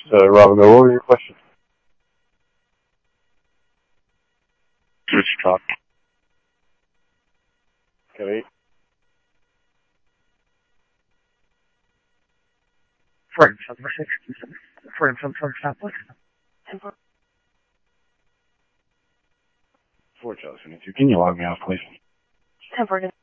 Robin, what were your questions? Switch talk. Kelly? From Southwest. Fort Johnson, can you log me off, please? 10